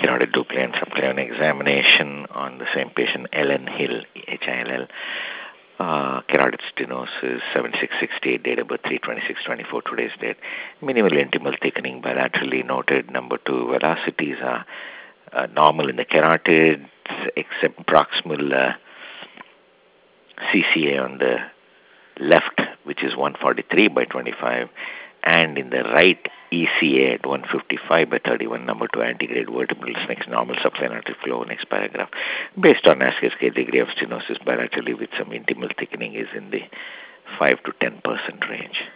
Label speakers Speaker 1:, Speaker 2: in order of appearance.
Speaker 1: carotid duplicate and subclavian examination on the same patient, Ellen Hill, Hill. Carotid stenosis, 7668, date of birth 3/26/24, today's date. Minimal intimal thickening bilaterally noted. Number 2, velocities are normal in the carotids, except proximal CCA on the left, which is 143/25, and in the right ECA at 155/31, number 2, antegrade vertebral next normal subclavian flow. Next paragraph. Based on ASCA degree of stenosis bilaterally with some intimal thickening is in the 5 to 10% range.